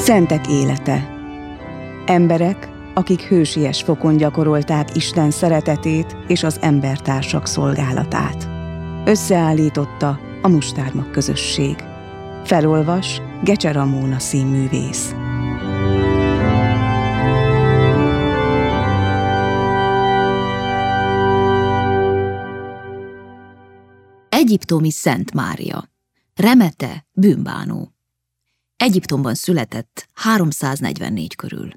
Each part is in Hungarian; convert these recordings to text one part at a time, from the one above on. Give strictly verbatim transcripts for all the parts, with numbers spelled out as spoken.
Szentek élete. Emberek, akik hősies fokon gyakorolták Isten szeretetét és az embertársak szolgálatát. Összeállította a Mustármag közösség. Felolvas Gecse Ramóna színművész. Egyiptomi Szent Mária, remete bűnbánó. Egyiptomban született háromszáznegyvennégy körül.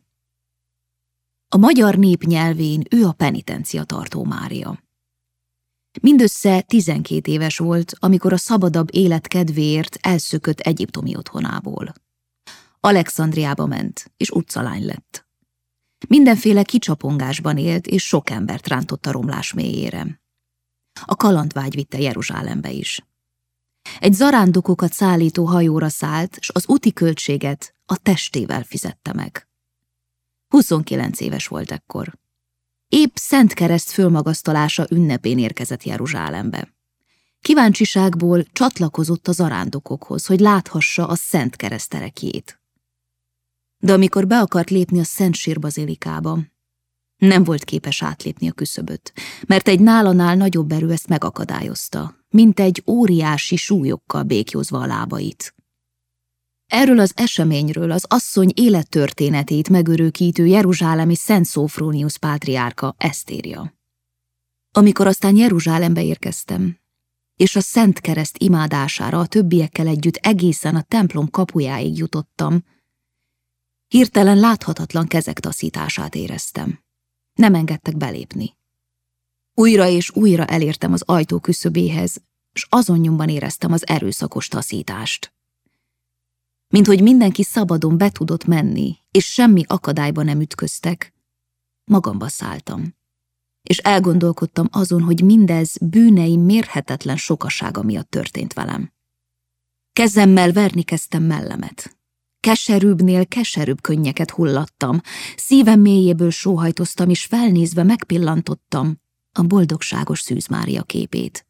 A magyar nép nyelvén ő a penitencia tartó Mária. Mindössze tizenkét éves volt, amikor a szabadabb élet kedvéért elszökött egyiptomi otthonából. Alexandriába ment, és utcalány lett. Mindenféle kicsapongásban élt, és sok embert rántott a romlás mélyére. A kalandvágy vitte Jeruzsálembe is. Egy zarándokokat szállító hajóra szállt, s az úti költséget a testével fizette meg. huszonkilenc éves volt ekkor. Épp Szent Kereszt fölmagasztalása ünnepén érkezett Jeruzsálembe. Kíváncsiságból csatlakozott a zarándokokhoz, hogy láthassa a Szent Kereszt terekjét. De amikor be akart lépni a Szent Sír bazilikába, nem volt képes átlépni a küszöböt, mert egy nálanál nagyobb erő ezt megakadályozta, mint egy óriási súlyokkal békjózva a lábait. Erről az eseményről az asszony élettörténetét megörökítő jeruzsálemi Szent Szófróniusz pátriárka ezt írja. Amikor aztán Jeruzsálembe érkeztem, és a Szent Kereszt imádására a többiekkel együtt egészen a templom kapujáig jutottam, hirtelen láthatatlan kezek taszítását éreztem. Nem engedtek belépni. Újra és újra elértem az ajtó küszöbéhez, s azon nyomban éreztem az erőszakos taszítást. Minthogy mindenki szabadon be tudott menni, és semmi akadályba nem ütköztek, magamba szálltam, és elgondolkodtam azon, hogy mindez bűneim mérhetetlen sokasága miatt történt velem. Kezemmel verni kezdtem mellemet. Keserűbbnél keserűbb könnyeket hullattam, szívem mélyéből sóhajtoztam, és felnézve megpillantottam a boldogságos Szűz Mária képét.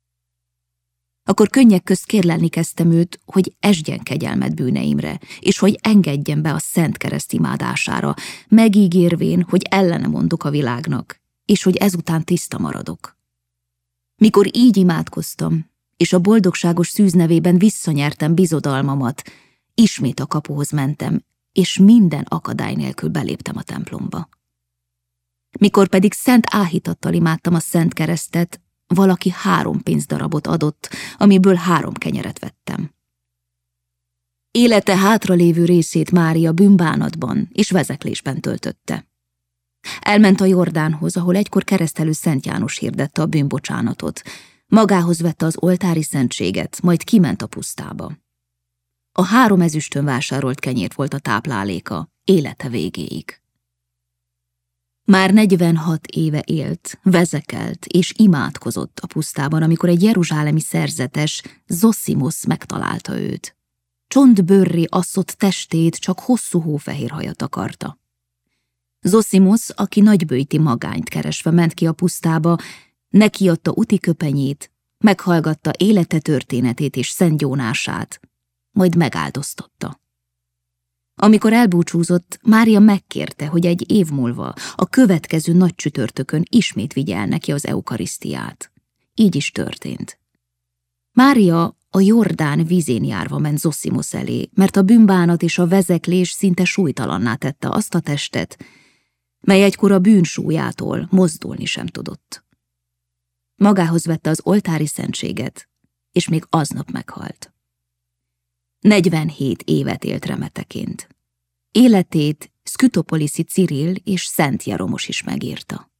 Akkor könnyek közt kérlelni kezdtem őt, hogy esdjen kegyelmet bűneimre, és hogy engedjen be a Szent Kereszt imádására, megígérvén, hogy ellene mondok a világnak, és hogy ezután tiszta maradok. Mikor így imádkoztam, és a boldogságos Szűz nevében visszanyertem bizodalmamat, ismét a kapuhoz mentem, és minden akadály nélkül beléptem a templomba. Mikor pedig szent áhítattal imádtam a Szent Keresztet, valaki három pénzdarabot adott, amiből három kenyeret vettem. Élete hátralévő részét Mária bűnbánatban és vezeklésben töltötte. Elment a Jordánhoz, ahol egykor keresztelő Szent János hirdette a bűnbocsánatot, magához vette az oltári szentséget, majd kiment a pusztába. A három ezüstön vásárolt kenyért volt a tápláléka élete végéig. Már negyvenhat éve élt, vezekelt és imádkozott a pusztában, amikor egy jeruzsálemi szerzetes, Zossimosz megtalálta őt. Csontbőrré asszott testét csak hosszú hófehér haja takarta. Zossimosz, aki nagybőjti magányt keresve ment ki a pusztába, nekiadta úti köpenyét, meghallgatta élete történetét és szentgyónását, majd megáldoztatta. Amikor elbúcsúzott, Mária megkérte, hogy egy év múlva, a következő nagy csütörtökön ismét vigye el neki az eukarisztiát. Így is történt. Mária a Jordán vízén járva ment Zossimosz elé, mert a bűnbánat és a vezeklés szinte súlytalanná tette azt a testet, mely egykor a bűn súlyától mozdulni sem tudott. Magához vette az oltári szentséget, és még aznap meghalt. negyvenhét évet élt remeteként. Életét Szkütopoliszi Cirill és Szent Jeromos is megírta.